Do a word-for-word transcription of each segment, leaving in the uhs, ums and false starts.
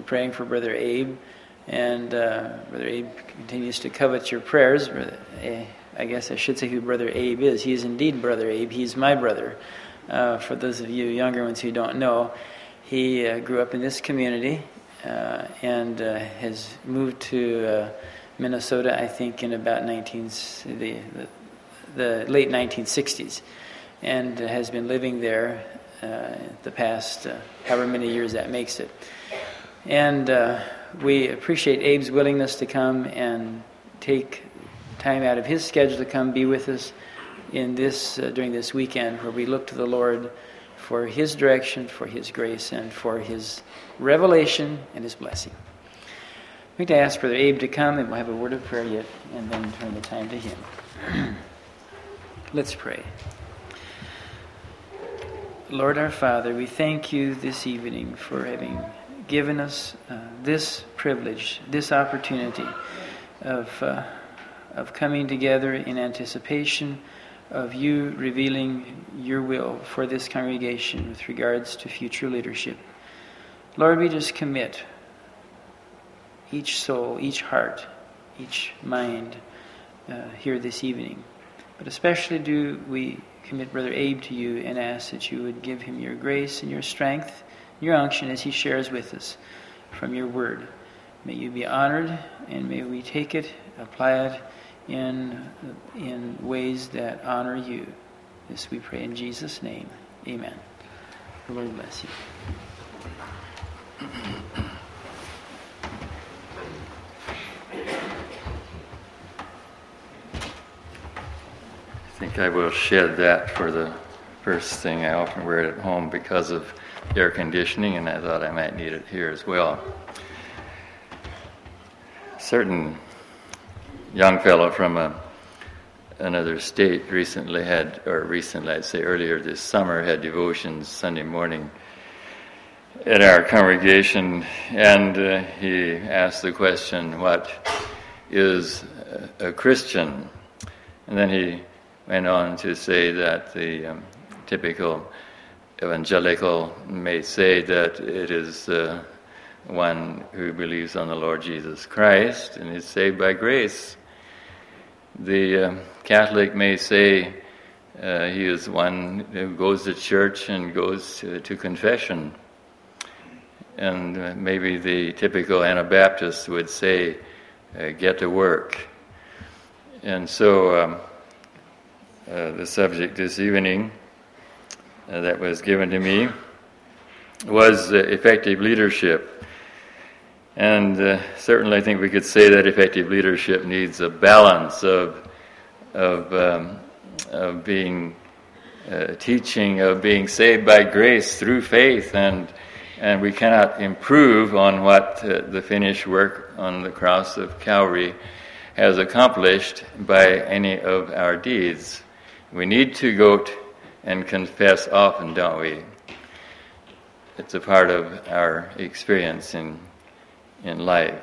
praying for Brother Abe, and uh, Brother Abe continues to covet your prayers. Brother, eh, I guess I should say who Brother Abe is. He is indeed Brother Abe. He's my brother. Uh, for those of you younger ones who don't know, he uh, grew up in this community uh, and uh, has moved to uh, Minnesota, I think, in about nineteen the, the, the late nineteen sixties, and has been living there uh, the past uh, however many years that makes it. And uh, we appreciate Abe's willingness to come and take time out of his schedule to come be with us in this uh, during this weekend, where we look to the Lord for His direction, for His grace, and for His revelation and His blessing. We'd like to ask Brother Abe to come, and we'll have a word of prayer yet, and then turn the time to him. Let's pray. Lord our Father, we thank you this evening for having given us uh, this privilege, this opportunity of uh, of coming together in anticipation of you revealing your will for this congregation with regards to future leadership. Lord, we just commit each soul, each heart, each mind uh, here this evening. But especially do we commit Brother Abe to you and ask that you would give him your grace and your strength, your unction as he shares with us from your word. May you be honored, and may we take it, apply it in, in ways that honor you. This we pray in Jesus' name. Amen. The Lord bless you. I think I will shed that for the first thing. I often wear it at home because of air conditioning, and I thought I might need it here as well. A certain young fellow from a, another state recently had, or recently I'd say earlier this summer, had devotions Sunday morning at our congregation, and uh, he asked the question, what is a, a Christian? And then he went on to say that the um, typical evangelical may say that it is uh, one who believes on the Lord Jesus Christ and is saved by grace. The uh, Catholic may say uh, he is one who goes to church and goes to, to confession. And uh, maybe the typical Anabaptist would say, uh, get to work. And so um, uh, the subject this evening uh, that was given to me was uh, effective leadership. And uh, certainly I think we could say that effective leadership needs a balance of of, um, of being uh, teaching, of being saved by grace through faith, and and we cannot improve on what uh, the finished work on the cross of Calvary has accomplished by any of our deeds. We need to go t- and confess often, don't we? It's a part of our experience in in life.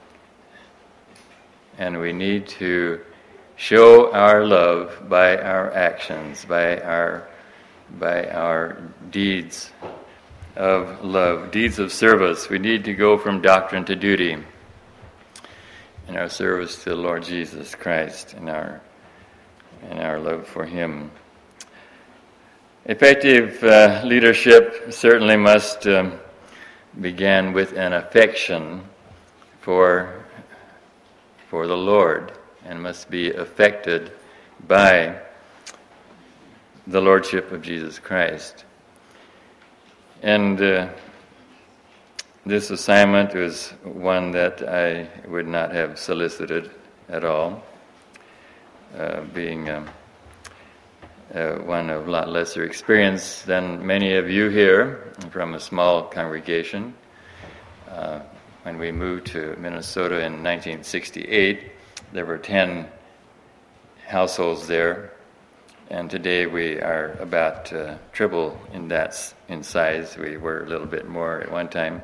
And we need to show our love by our actions, by our by our deeds of love, deeds of service. We need to go from doctrine to duty in our service to the Lord Jesus Christ and our and our love for Him. Effective uh, leadership certainly must um, begin with an affection for for the Lord, and must be affected by the Lordship of Jesus Christ. And uh, this assignment was one that I would not have solicited at all, uh, being um, uh, one of a lot lesser experience than many of you here, from a small congregation. Uh, when we moved to Minnesota in nineteen sixty-eight, there were ten households there, and today we are about uh, triple in that in size. We were a little bit more at one time.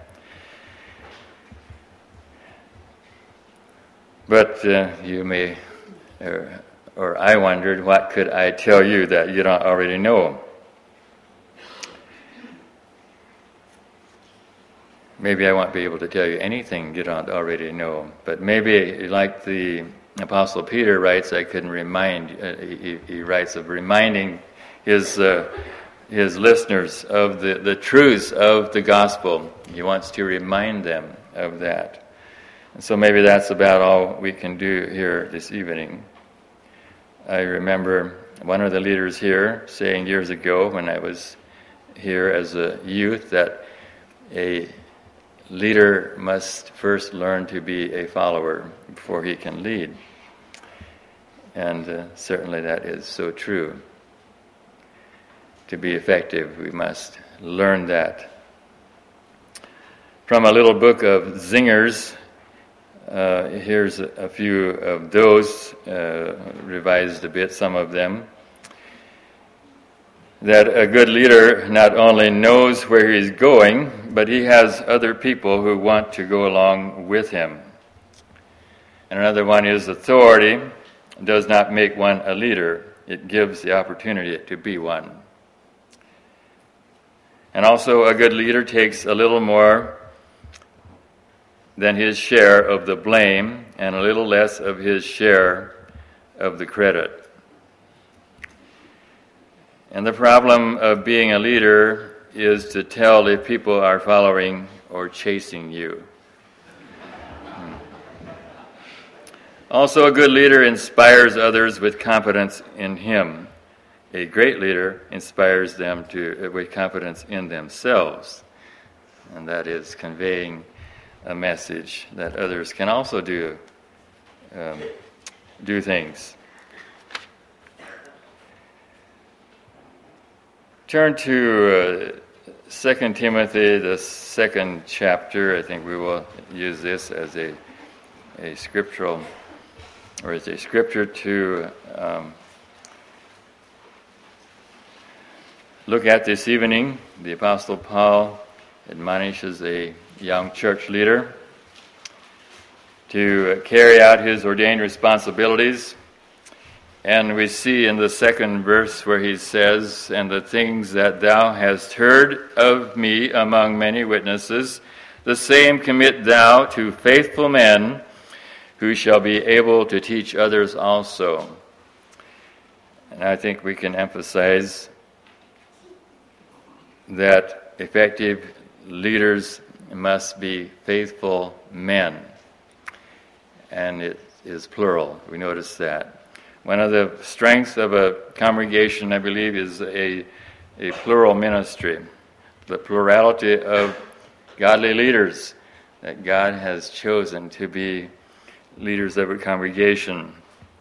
But uh, you may, or, or I wondered, what could I tell you that you don't already know? maybe I won't be able to tell you anything you don't already know. But maybe, like the Apostle Peter writes, I can remind, uh, he, he writes of reminding his uh, his listeners of the, the truths of the gospel. He wants to remind them of that. And so maybe that's about all we can do here this evening. I remember one of the leaders here saying years ago when I was here as a youth that a leader must first learn to be a follower before he can lead. And uh, certainly that is so true. To be effective, we must learn that. From a little book of zingers, uh, here's a, a few of those, uh, revised a bit, some of them. That a good leader not only knows where he's going, but he has other people who want to go along with him. And another one is authority does not make one a leader. It gives the opportunity to be one. And also a good leader takes a little more than his share of the blame and a little less of his share of the credit. And the problem of being a leader is to tell if people are following or chasing you. Also, a good leader inspires others with confidence in him. A great leader inspires them to with confidence in themselves, and that is conveying a message that others can also do um, do things. Turn to uh, Second Timothy, the second chapter. I think we will use this as a a scriptural or as a scripture to um, look at this evening. The Apostle Paul admonishes a young church leader to carry out his ordained responsibilities. And we see in the second verse where he says, "And the things that thou hast heard of me among many witnesses, the same commit thou to faithful men who shall be able to teach others also." And I think we can emphasize that effective leaders must be faithful men. And it is plural. We notice that. One of the strengths of a congregation, I believe, is a, a plural ministry. The plurality of godly leaders that God has chosen to be leaders of a congregation.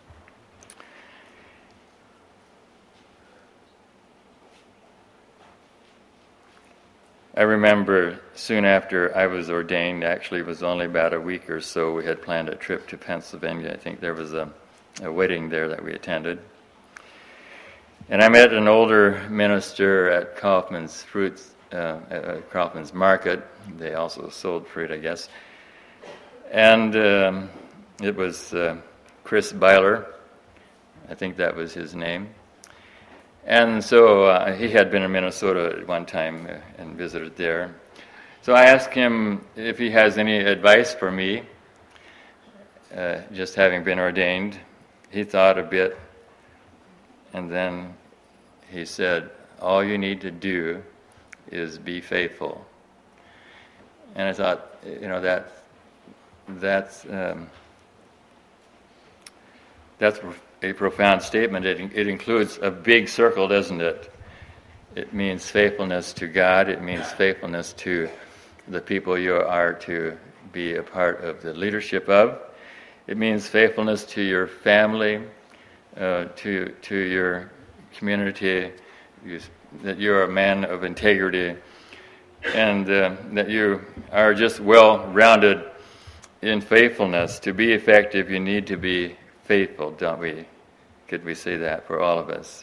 I remember soon after I was ordained, actually it was only about a week or so, we had planned a trip to Pennsylvania. I think there was a, a wedding there that we attended. And I met an older minister at Kaufman's Fruits, uh, at Kaufman's Market. They also sold fruit, I guess. And um, it was uh, Chris Byler. I think that was his name. And so uh, he had been in Minnesota at one time uh, and visited there. So I asked him if he has any advice for me, uh, just having been ordained. He thought a bit, and then he said, "All you need to do is be faithful." And I thought, you know, that that's um, that's a profound statement. It, it includes a big circle, doesn't it? It means faithfulness to God. It means faithfulness to the people you are to be a part of the leadership of. It means faithfulness to your family, uh, to to your community, you, that you're a man of integrity, and uh, that you are just well-rounded in faithfulness. To be effective, you need to be faithful, don't we? Could we say that for all of us?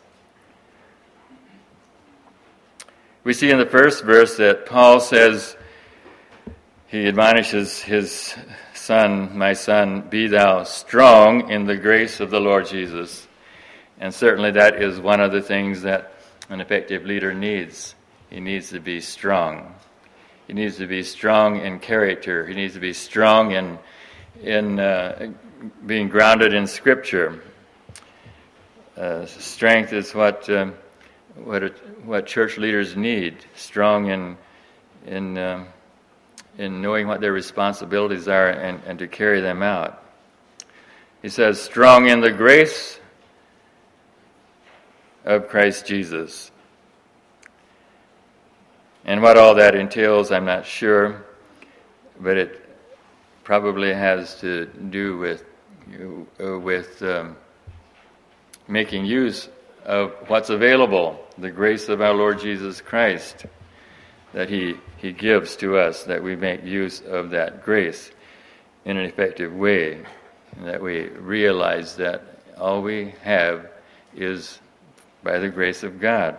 We see in the first verse that Paul says, he admonishes his son, "My son, be thou strong in the grace of the Lord Jesus." And certainly that is one of the things that an effective leader needs. He needs to be strong. He needs to be strong in character. He needs to be strong in in uh, being grounded in Scripture. Uh, strength is what um, what it, what church leaders need. Strong in in um, in knowing what their responsibilities are and, and to carry them out. He says, strong in the grace of Christ Jesus. And what all that entails, I'm not sure, but it probably has to do with uh, with um, making use of what's available, the grace of our Lord Jesus Christ, that He He gives to us, that we make use of that grace in an effective way, and that we realize that all we have is by the grace of God.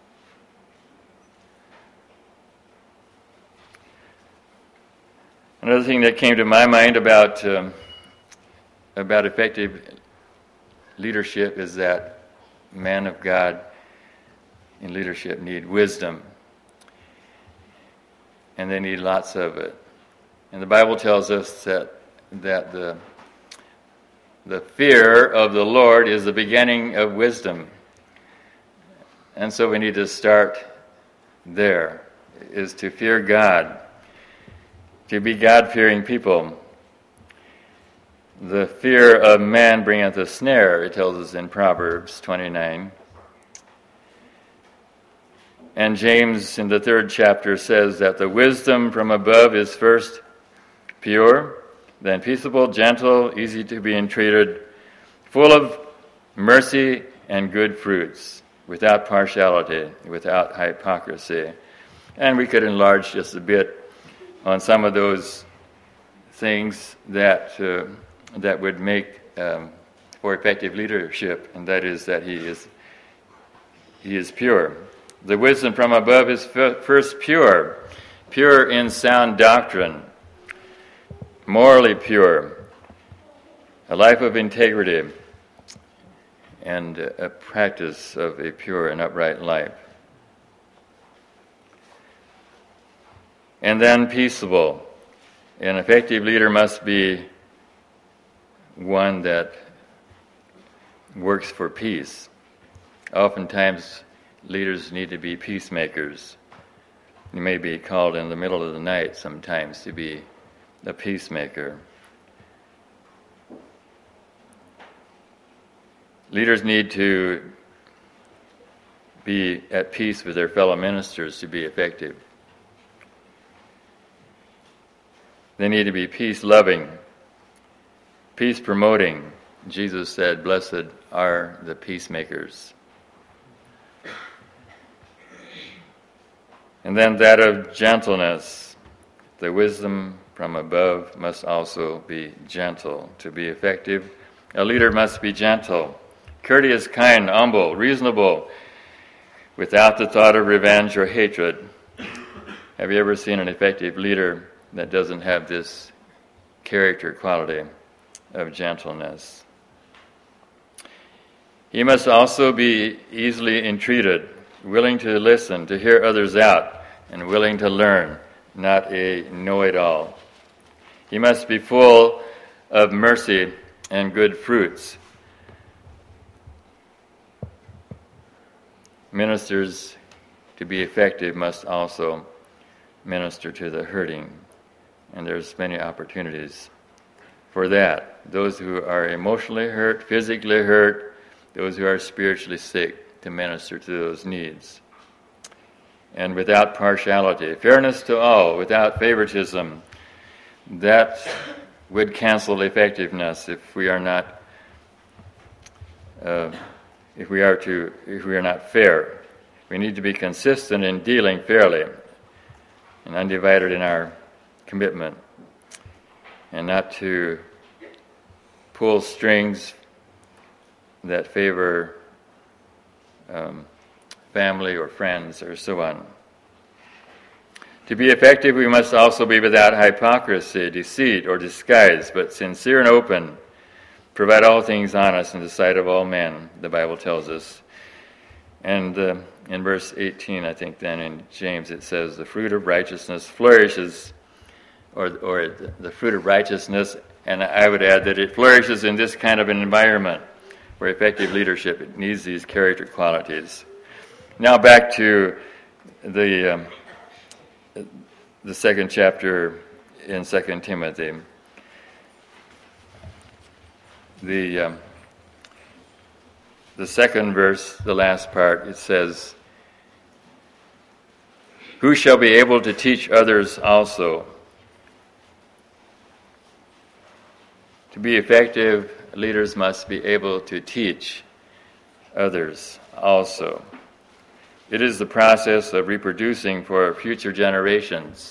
Another thing that came to my mind about um, about effective leadership is that men of God in leadership need wisdom, and they need lots of it. And the Bible tells us that that the the fear of the Lord is the beginning of wisdom, and so we need to start there, is to fear God. To be God-fearing people. The fear of man bringeth a snare, it tells us in Proverbs twenty-nine. And James in the third chapter says that the wisdom from above is first pure, then peaceable, gentle, easy to be entreated, full of mercy and good fruits, without partiality, without hypocrisy. And we could enlarge just a bit on some of those things that uh, that would make um, for effective leadership, and that is that he is he is pure. The wisdom from above is f- first pure, pure in sound doctrine, morally pure, a life of integrity, and a practice of a pure and upright life. And then peaceable. An effective leader must be one that works for peace. Oftentimes, leaders need to be peacemakers. You may be called in the middle of the night sometimes to be a peacemaker. Leaders need to be at peace with their fellow ministers to be effective. They need to be peace-loving, peace-promoting. Jesus said, "Blessed are the peacemakers." And then that of gentleness. The wisdom from above must also be gentle. To be effective, a leader must be gentle, courteous, kind, humble, reasonable, without the thought of revenge or hatred. Have you ever seen an effective leader that doesn't have this character quality of gentleness? He must also be easily entreated, willing to listen, to hear others out, and willing to learn, not a know-it-all. He must be full of mercy and good fruits. Ministers, to be effective, must also minister to the hurting. And there's many opportunities for that. Those who are emotionally hurt, physically hurt, those who are spiritually sick, to minister to those needs. And without partiality, fairness to all, without favoritism, that would cancel effectiveness if we are not, uh, if we are to, if we are not fair. We need to be consistent in dealing fairly and undivided in our commitment, and not to pull strings that favor um, family or friends or so on. To be effective, we must also be without hypocrisy, deceit, or disguise, but sincere and open. Provide all things honest in the sight of all men, the Bible tells us. And uh, in verse eighteen, I think then in James it says, the fruit of righteousness flourishes, or, or the fruit of righteousness, and I would add that it flourishes in this kind of an environment where effective leadership it needs these character qualities. Now back to the um, the second chapter in Second Timothy. The um, the second verse, the last part, it says, "Who shall be able to teach others also?" To be effective, leaders must be able to teach others also. It is the process of reproducing for future generations.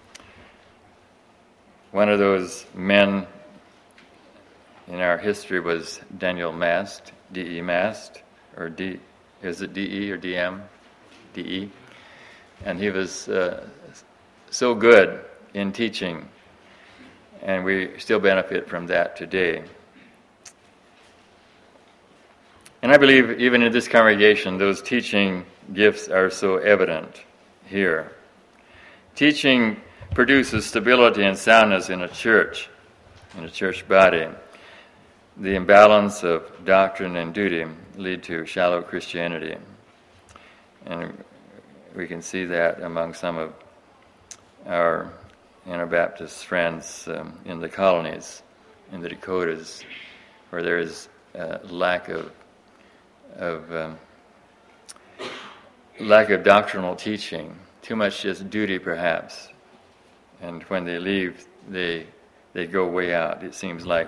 One of those men in our history was Daniel Mast, D E Mast, or D, is it D E or D M? D E. And he was uh, so good in teaching, and we still benefit from that today. And I believe even in this congregation, those teaching gifts are so evident here. Teaching produces stability and soundness in a church, in a church body. The imbalance of doctrine and duty lead to shallow Christianity. And we can see that among some of our Anabaptist friends um, in the colonies, in the Dakotas, where there is a lack of of um, lack of doctrinal teaching, too much just duty perhaps. And when they leave, they they go way out, it seems like.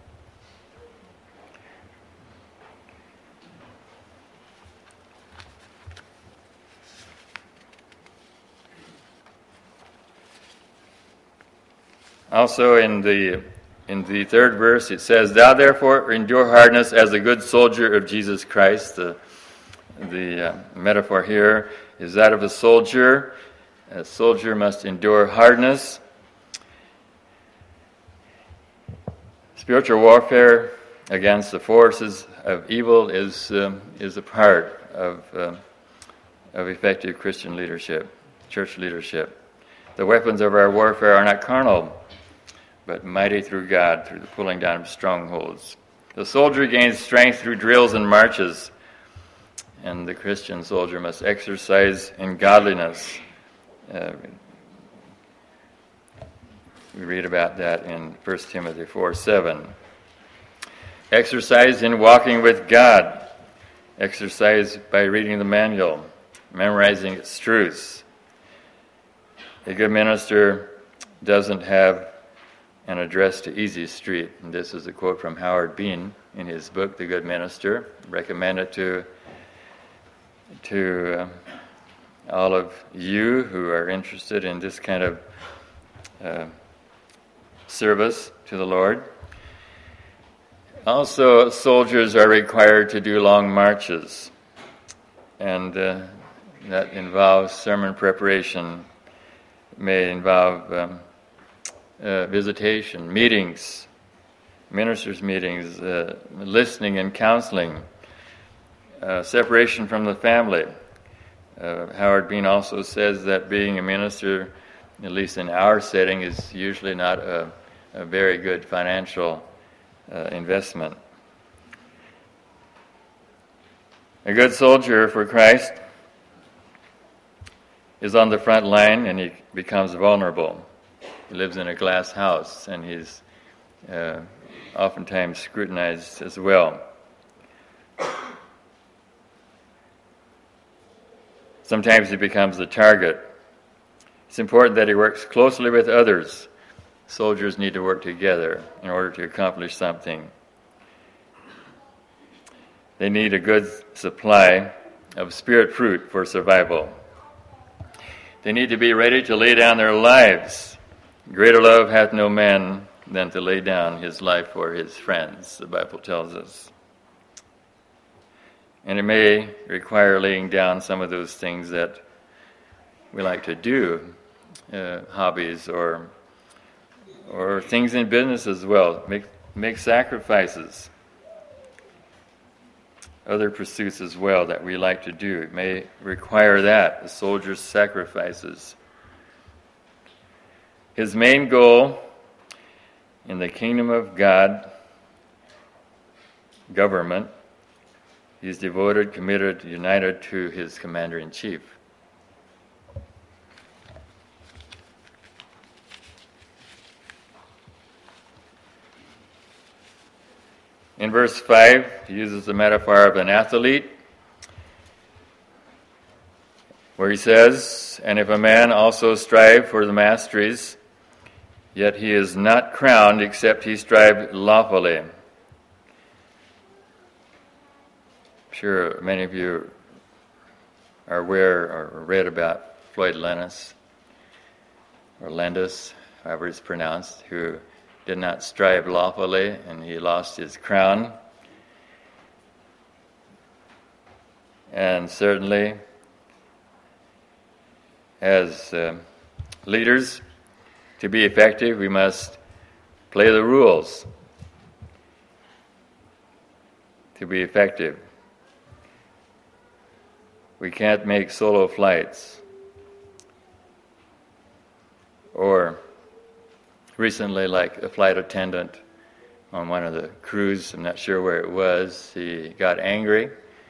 Also in the in the third verse it says, "Thou therefore endure hardness as a good soldier of Jesus Christ." The, the uh, metaphor here is that of a soldier. A soldier must endure hardness. Spiritual warfare against the forces of evil is um, is a part of uh, of effective Christian leadership, church leadership. The weapons of our warfare are not carnal, but mighty through God, through the pulling down of strongholds. The soldier gains strength through drills and marches, and the Christian soldier must exercise in godliness. Uh, we read about that in First Timothy four seven. Exercise in walking with God. Exercise by reading the manual, memorizing its truths. A good minister doesn't have an address to Easy Street. And this is a quote from Howard Bean in his book, The Good Minister. Recommend it to, to uh, all of you who are interested in this kind of uh, service to the Lord. Also, soldiers are required to do long marches, and uh, that involves sermon preparation, may involve um, Uh, visitation, meetings, ministers' meetings, uh, listening and counseling, uh, separation from the family. Uh, Howard Bean also says that being a minister, at least in our setting, is usually not a, a very good financial uh, investment. A good soldier for Christ is on the front line, and he becomes vulnerable. He lives in a glass house, and he's uh, oftentimes scrutinized as well. Sometimes he becomes the target. It's important that he works closely with others. Soldiers need to work together in order to accomplish something. They need a good supply of spirit fruit for survival. They need to be ready to lay down their lives. Greater love hath no man than to lay down his life for his friends, the Bible tells us. And it may require laying down some of those things that we like to do, uh, hobbies or or things in business as well. Make make sacrifices. other pursuits as well that we like to do. It may require that, the soldier's sacrifices. His main goal in the kingdom of God government, he's devoted, committed, united to his commander-in-chief. In verse five, he uses the metaphor of an athlete, where he says, "And if a man also strive for the masteries, yet he is not crowned except he strive lawfully." I'm sure many of you are aware or read about Floyd Landis, or Landis, however it's pronounced, who did not strive lawfully, and he lost his crown. And certainly, as uh, leaders, to be effective, we must play the rules. To be effective, we can't make solo flights. Or recently, like a flight attendant on one of the crews, I'm not sure where it was, he got angry,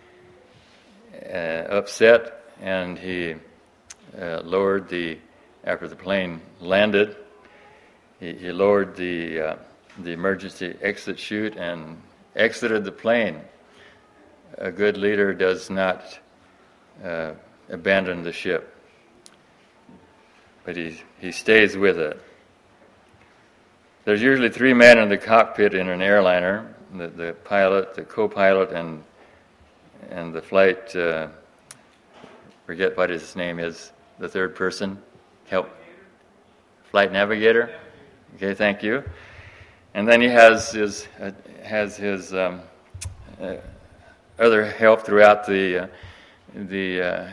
uh, upset, and he uh, lowered the, after the plane landed, he, he lowered the, uh, the emergency exit chute and exited the plane. A good leader does not uh, abandon the ship, but he, he stays with it. There's usually three men in the cockpit in an airliner, the, the pilot, the co-pilot, and and the flight, uh, forget what his name is, the third person, help, flight navigator. Okay, thank you. And then he has his uh, has his um, uh, other help throughout the uh, the uh,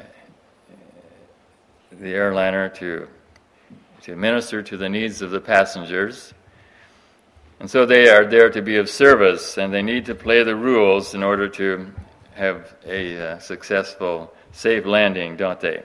the airliner to to minister to the needs of the passengers. And so they are there to be of service, and they need to play the rules in order to have a uh, successful, safe landing, don't they?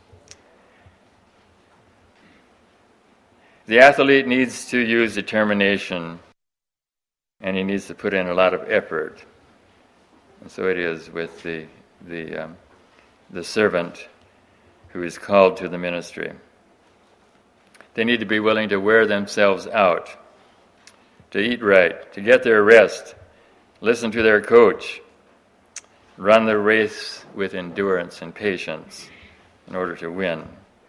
The athlete needs to use determination, and he needs to put in a lot of effort. And so it is with the the um, the servant who is called to the ministry. They need to be willing to wear themselves out, to eat right, to get their rest, listen to their coach, run the race with endurance and patience in order to win.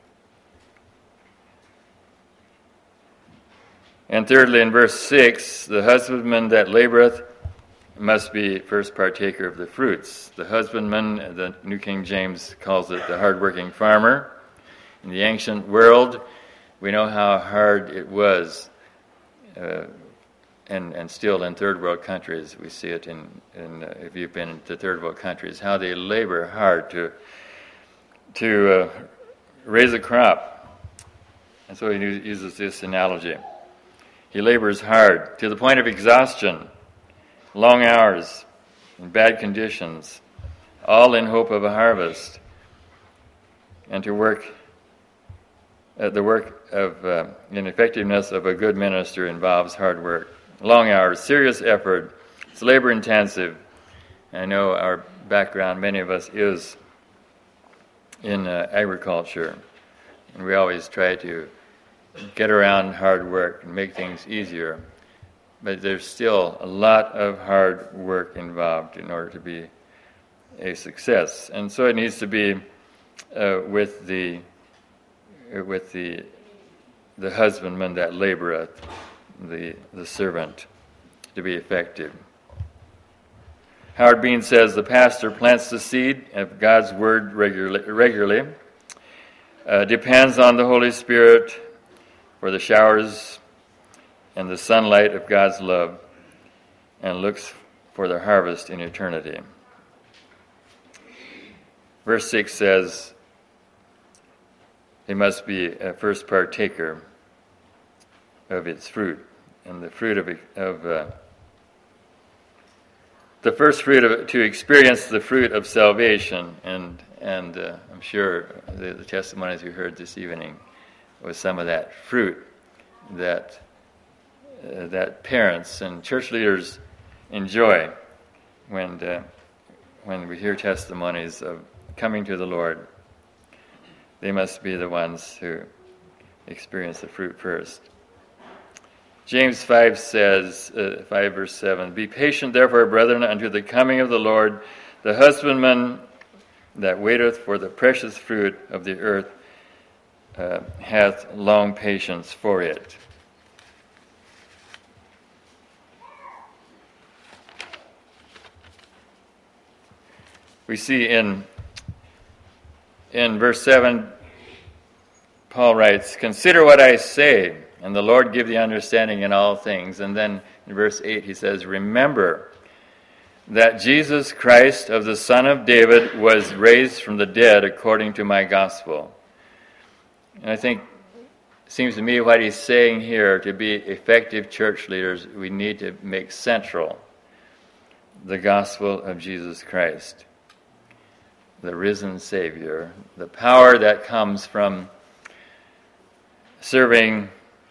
And thirdly, in verse six, the husbandman that laboreth must be first partaker of the fruits. The husbandman, the New King James calls it the hard-working farmer. In the ancient world, we know how hard it was, uh, and and still in third world countries, we see it in, in uh, if you've been into third world countries, how they labor hard to to uh, raise a crop. And so he uses this analogy. He labors hard to the point of exhaustion, long hours, in bad conditions, all in hope of a harvest. And to work, uh, the work of, uh, in effectiveness of a good minister involves hard work, long hours, serious effort. It's labor intensive. I know our background, many of us, is in uh, agriculture, and we always try to get around hard work and make things easier. But there's still a lot of hard work involved in order to be a success. And so it needs to be uh, with the with the the husbandman that laboreth, the the servant, to be effective. Howard Bean says the pastor plants the seed of God's word regularly, regularly uh, depends on the Holy Spirit for the showers and the sunlight of God's love, and looks for the harvest in eternity. Verse six says, he must be a first partaker of its fruit. And the fruit of, of uh, the first fruit of to experience the fruit of salvation, and and uh, I'm sure the, the testimonies we heard this evening was some of that fruit that uh, that parents and church leaders enjoy when uh, when we hear testimonies of coming to the Lord. They must be the ones who experience the fruit first. James five says, uh, five verse seven, "Be patient therefore, brethren, unto the coming of the Lord. The husbandman that waiteth for the precious fruit of the earth uh, hath long patience for it." We see in in verse seven, Paul writes, "Consider what I say, and the Lord give thee understanding in all things." And then in verse eight he says, "Remember that Jesus Christ of the Son of David was raised from the dead according to my gospel." And I think it seems to me what he's saying here, to be effective church leaders, we need to make central the gospel of Jesus Christ, the risen Savior, the power that comes from serving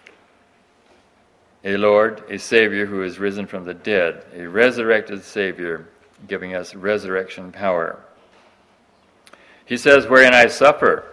a Lord, a Savior who is risen from the dead, a resurrected Savior giving us resurrection power. He says, "Wherein I suffer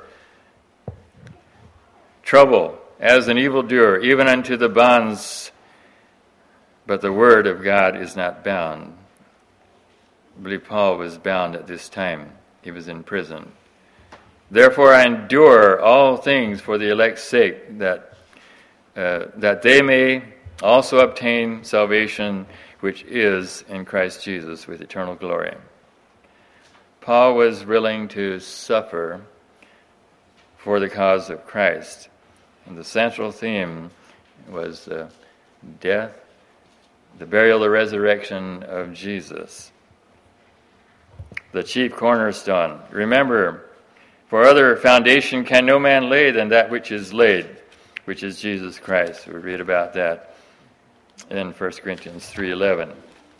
trouble as an evildoer, even unto the bonds, but the word of God is not bound." I believe Paul was bound at this time. He was in prison. "Therefore I endure all things for the elect's sake, that uh, that they may also obtain salvation which is in Christ Jesus with eternal glory." Paul was willing to suffer for the cause of Christ. And the central theme was uh, death, the burial, the resurrection of Jesus, the chief cornerstone. "Remember, for other foundation can no man lay than that which is laid, which is Jesus Christ." We read about that in First Corinthians three eleven.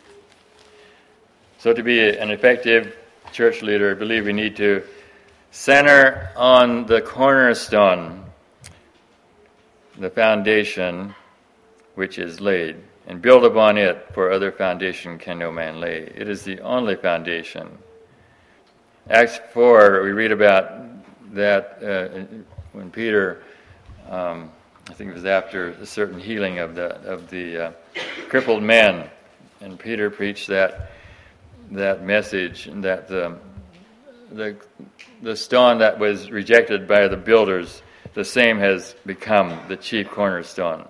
So to be an effective church leader, I believe we need to center on the cornerstone, the foundation which is laid, and build upon it, for other foundation can no man lay. It is the only foundation. Acts four, we read about that uh, when Peter, um, I think it was after a certain healing of the of the uh, crippled man, and Peter preached that that message, and that the the the stone that was rejected by the builders, the same has become the chief cornerstone.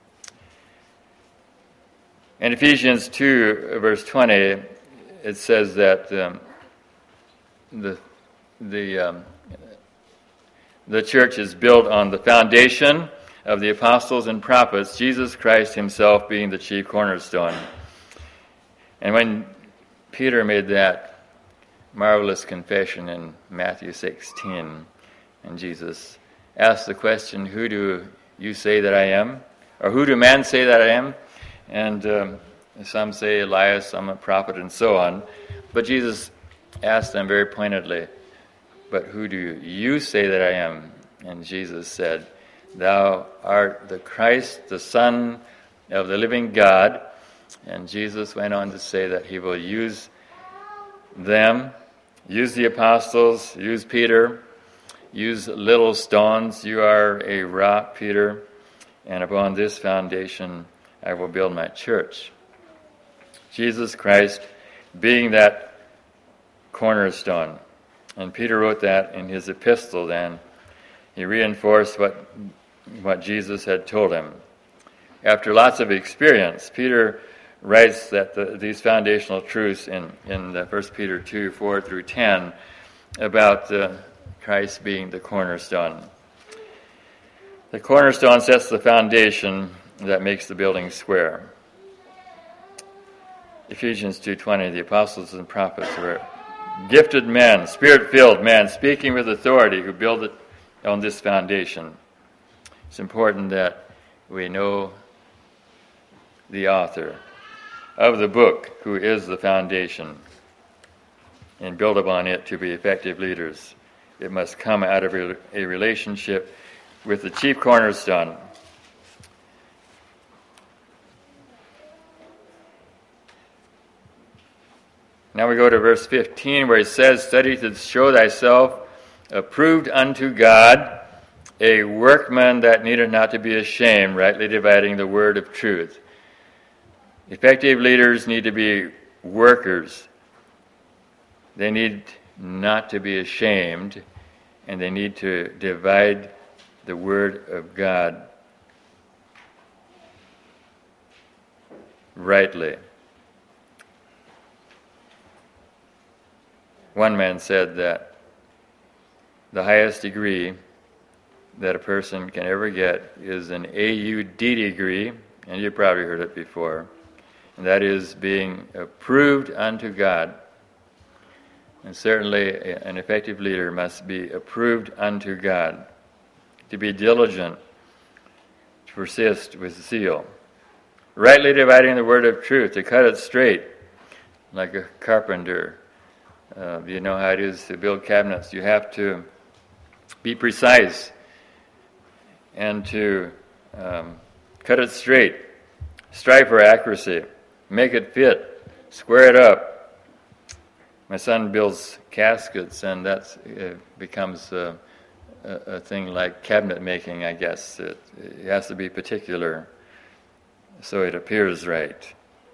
In Ephesians two, verse twenty, it says that um, the the um, the church is built on the foundation of the apostles and prophets, Jesus Christ himself being the chief cornerstone. And when Peter made that marvelous confession in Matthew sixteen, and Jesus asked the question, "Who do you say that I am?" Or "Who do men say that I am?" And um, some say Elias, some a prophet, and so on. But Jesus asked them very pointedly, "But who do you say that I am?" And Jesus said, "Thou art the Christ, the Son of the living God." And Jesus went on to say that he will use them, use the apostles, use Peter, use little stones. "You are a rock, Peter, and upon this foundation I will build my church." Jesus Christ being that cornerstone. And Peter wrote that in his epistle then. He reinforced what what Jesus had told him. After lots of experience, Peter writes that the, these foundational truths in, in the First Peter two, four through ten about uh, Christ being the cornerstone. The cornerstone sets the foundation that makes the building square. Ephesians two twenty, the apostles and prophets were gifted men, spirit-filled men, speaking with authority, who build it on this foundation. It's important that we know the author of the book, who is the foundation, and build upon it to be effective leaders. It must come out of a relationship with the chief cornerstone. Now we go to verse fifteen, where it says, "Study to show thyself approved unto God, a workman that needeth not to be ashamed, rightly dividing the word of truth." Effective leaders need to be workers. They need not to be ashamed, and they need to divide the word of God rightly. One man said that the highest degree that a person can ever get is an A U D degree, and you've probably heard it before, and that is being approved unto God. And certainly an effective leader must be approved unto God, to be diligent, to persist with zeal, rightly dividing the word of truth, to cut it straight, like a carpenter. Uh, you know how it is to build cabinets. You have to be precise and to um, cut it straight, strive for accuracy, make it fit, square it up. My son builds caskets, and that uh, becomes uh, a, a thing like cabinet making, I guess. It, it has to be particular so it appears right.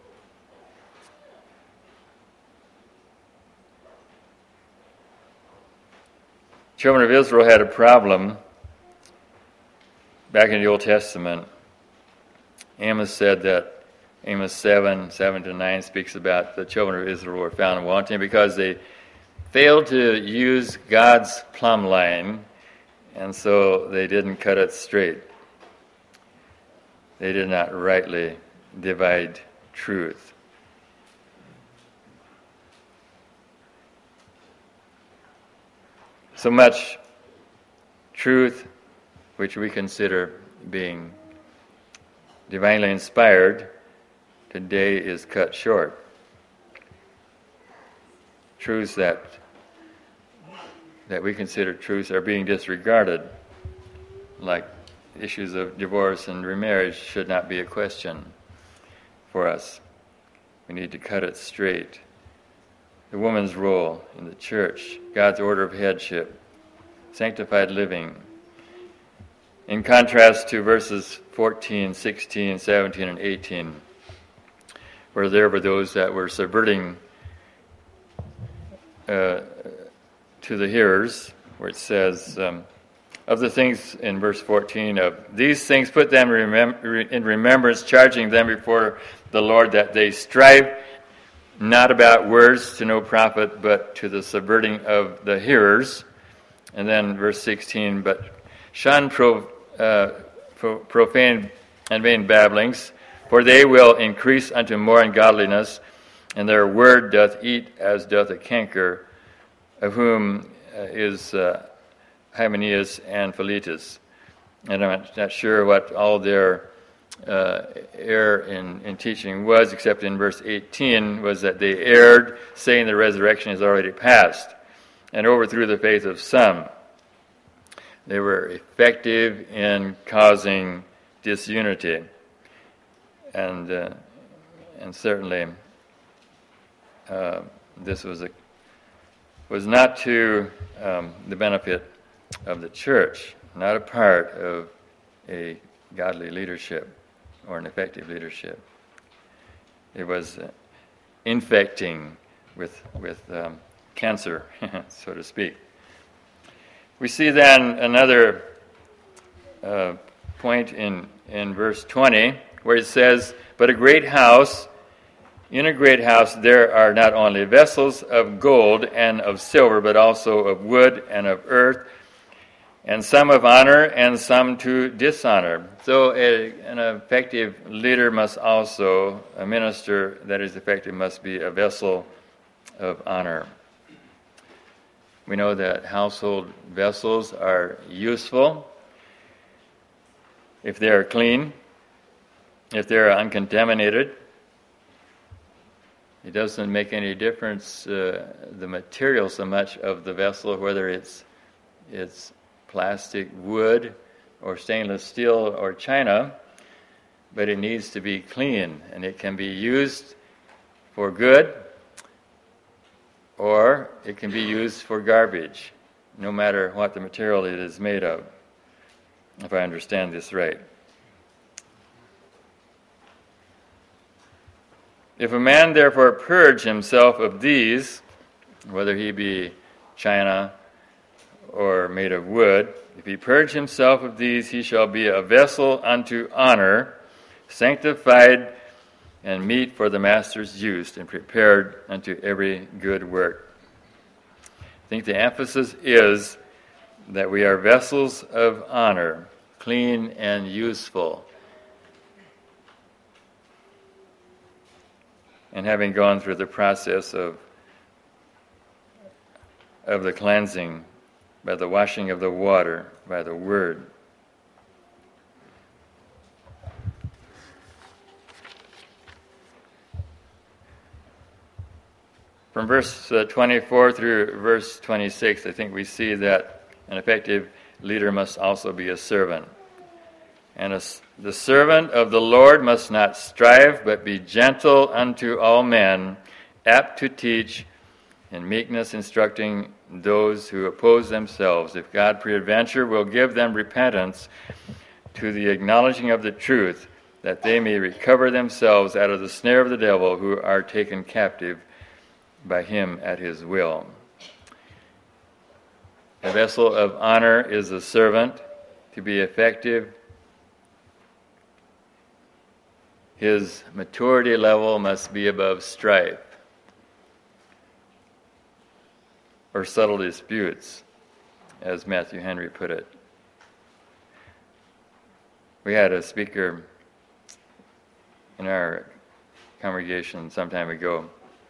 Children of Israel had a problem back in the Old Testament. Amos said that Amos seven, seven to nine speaks about the children of Israel were found wanting because they failed to use God's plumb line, and so they didn't cut it straight. They did not rightly divide truth. So much truth which we consider being divinely inspired today is cut short. Truths that that we consider truths are being disregarded, like issues of divorce and remarriage should not be a question for us. We need to cut it straight. The woman's role in the church, God's order of headship, sanctified living. In contrast to verses fourteen, sixteen, seventeen, and eighteen, where there were those that were subverting uh, to the hearers, where it says, um, of the things in verse fourteen, of these things put them remem- in remembrance, charging them before the Lord that they strive not about words to no profit, but to the subverting of the hearers. And then verse sixteen, but shun pro, uh, pro, profane and vain babblings, for they will increase unto more ungodliness, and their word doth eat as doth a canker, of whom uh, is uh, Hymenaeus and Philetus. And I'm not sure what all their uh, error in, in teaching was, except in verse eighteen, was that they erred, saying the resurrection is already past, and overthrew the faith of some. They were effective in causing disunity. And uh, and certainly uh, this was a was not to um, the benefit of the church, not a part of a godly leadership or an effective leadership. It was uh, infecting with with um, cancer, so to speak. We see then another uh, point in in verse twenty, where it says, but a great house, in a great house there are not only vessels of gold and of silver, but also of wood and of earth, and some of honor and some to dishonor. So a, an effective leader must also, a minister that is effective must be a vessel of honor. We know that household vessels are useful if they are clean, if they are uncontaminated, It doesn't make any difference, uh, the material so much of the vessel, whether it's it's plastic, wood, or stainless steel or china, but it needs to be clean, and it can be used for good, or it can be used for garbage, no matter what the material it is made of, if I understand this right. If a man therefore purge himself of these, whether he be china or made of wood, if he purge himself of these, he shall be a vessel unto honor, sanctified and meet for the master's use, and prepared unto every good work. I think the emphasis is that we are vessels of honor, clean and useful. And having gone through the process of of the cleansing by the washing of the water, by the word. From verse uh, twenty-four through verse twenty-six, I think we see that an effective leader must also be a servant. And a, the servant of the Lord must not strive, but be gentle unto all men, apt to teach, in meekness instructing those who oppose themselves, if God peradventure will give them repentance to the acknowledging of the truth, that they may recover themselves out of the snare of the devil, who are taken captive by him at his will. A vessel of honor is a servant. To be effective, his maturity level must be above strife or subtle disputes, as Matthew Henry put it. We had a speaker in our congregation some time ago.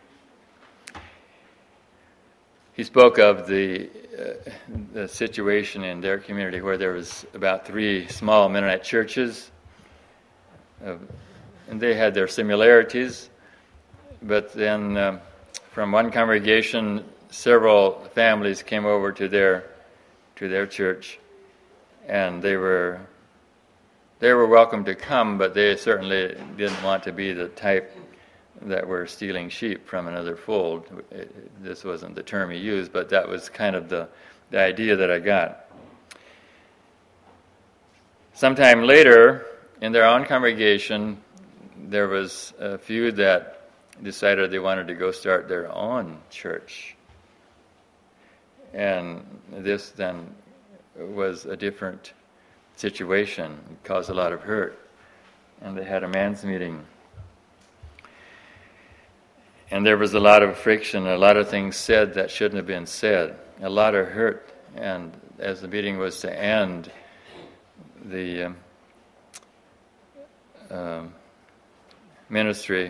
He spoke of the, uh, the situation in their community where there was about three small Mennonite churches, uh, and they had their similarities, but then uh, from one congregation, several families came over to their to their church, and they were they were welcome to come, but they certainly didn't want to be the type that were stealing sheep from another fold. This wasn't the term he used, but that was kind of the, the idea that I got. Sometime later, in their own congregation, there was a few that decided they wanted to go start their own church. And this then was a different situation. It caused a lot of hurt. And they had a man's meeting. And there was a lot of friction, a lot of things said that shouldn't have been said, a lot of hurt. And as the meeting was to end, the um, um, ministry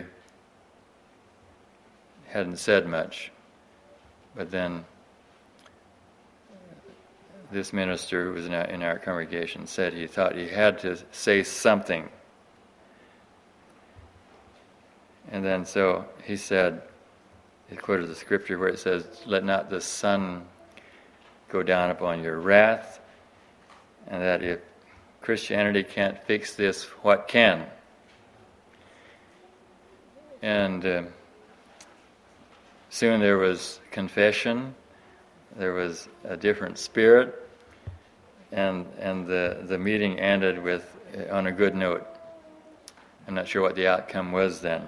hadn't said much. But then this minister who was in our, in our congregation said he thought he had to say something. And then so he said, he quoted the scripture where it says, "Let not the sun go down upon your wrath," and that if Christianity can't fix this, what can? And uh, soon there was confession, there was a different spirit, and and the, the meeting ended with on a good note. I'm not sure what the outcome was then.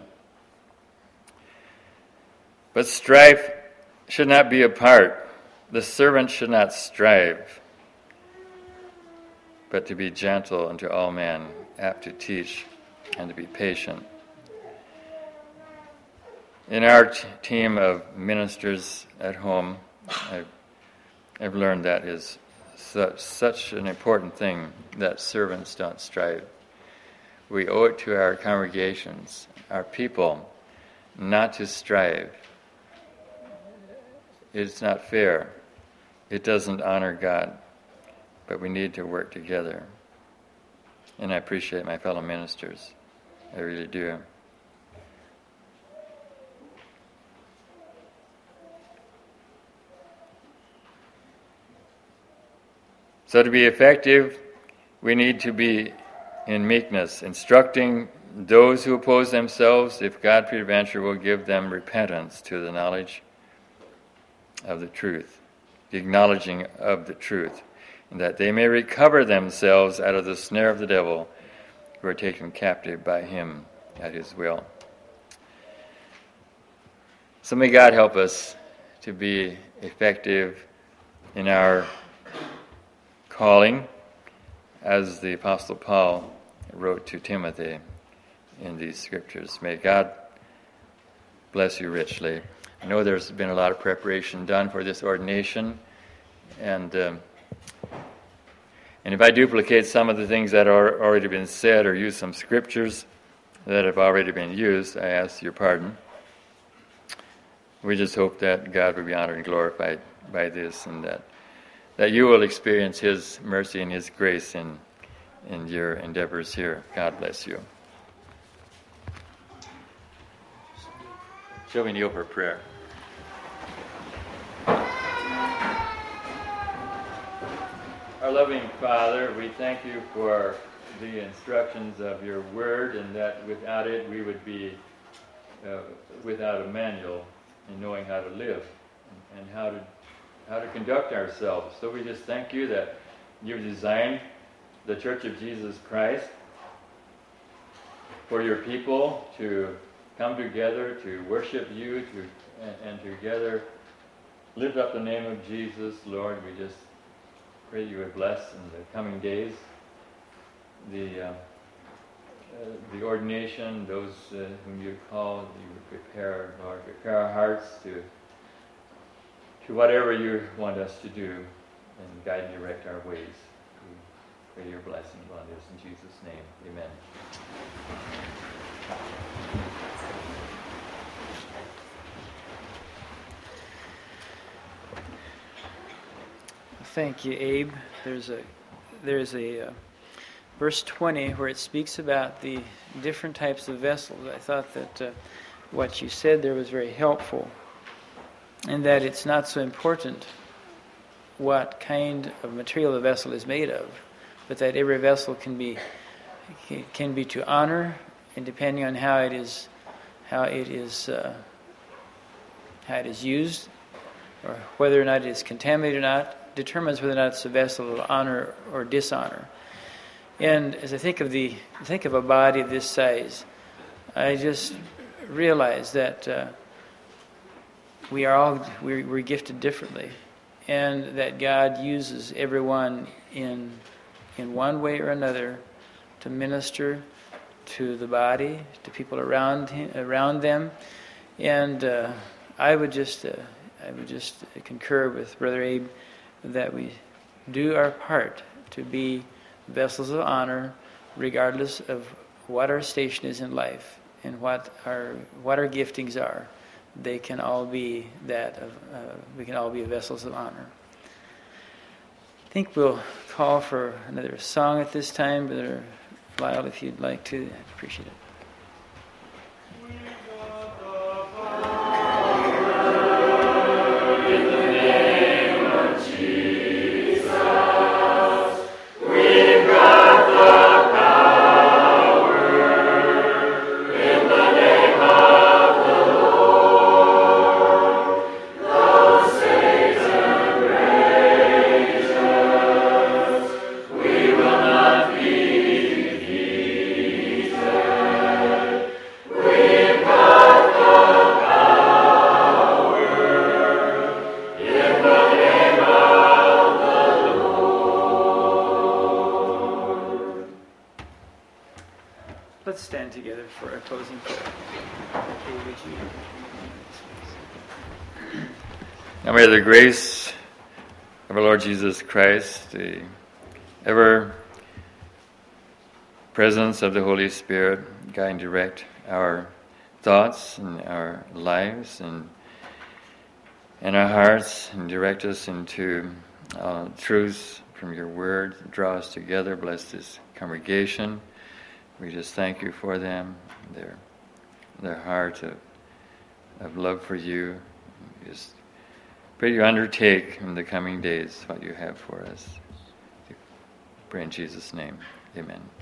But strife should not be a part. The servant should not strive, but to be gentle unto all men, apt to teach, and to be patient. In our t- team of ministers at home, I've, I've learned that is such, such an important thing, that servants don't strive. We owe it to our congregations, our people, not to strive. It's not fair. It doesn't honor God. But we need to work together. And I appreciate my fellow ministers. I really do. So to be effective, we need to be in meekness, instructing those who oppose themselves, if God peradventure will give them repentance to the knowledge of the truth, the acknowledging of the truth, and that they may recover themselves out of the snare of the devil, who are taken captive by him at his will. So may God help us to be effective in our calling, as the Apostle Paul wrote to Timothy in these scriptures. May God bless you richly. I know there's been a lot of preparation done for this ordination, and um, and if I duplicate some of the things that are already been said or use some scriptures that have already been used, I ask your pardon. We just hope that God will be honored and glorified by this, and that that you will experience His mercy and His grace in in your endeavors here. God bless you. Shall we kneel for prayer? Our loving Father, we thank you for the instructions of your word, and that without it we would be uh, without a manual in knowing how to live and, and how to how to conduct ourselves. So we just thank you that you've designed the Church of Jesus Christ for your people to come together to worship you, to and, and together lift up the name of Jesus. Lord, we just pray you would bless in the coming days the uh, uh, the ordination, those uh, whom you call, you would prepare, Lord, prepare our hearts to to whatever you want us to do, and guide and direct our ways. We pray your blessing on this in Jesus' name. Amen. Thank you, Abe. There's a there's a uh, verse twenty where it speaks about the different types of vessels. I thought that uh, what you said there was very helpful, and that it's not so important what kind of material the vessel is made of, but that every vessel can be can be to honor, and depending on how it is how it is uh, how it is used, or whether or not it is contaminated or not, determines whether or not it's a vessel of honor or dishonor. And as I think of the think of a body this size, I just realize that uh, we are all we're, we're gifted differently, and that God uses everyone in in one way or another to minister to the body, to people around him, around them. And uh, I would just uh, I would just concur with Brother Abe that we do our part to be vessels of honor, regardless of what our station is in life and what our what our giftings are. They can all be that of uh, we can all be vessels of honor. I think we'll call for another song at this time, Brother Lyle, if you'd like to. I'd appreciate it. Let's stand together for our closing prayer. Okay, would you? Now may the grace of our Lord Jesus Christ, the ever presence of the Holy Spirit, guide and direct our thoughts and our lives and and our hearts, and direct us into uh, truths from your word. Draw us together. Bless this congregation. We just thank you for them, their their heart of of love for you. We just pray you undertake in the coming days what you have for us. Pray in Jesus' name. Amen.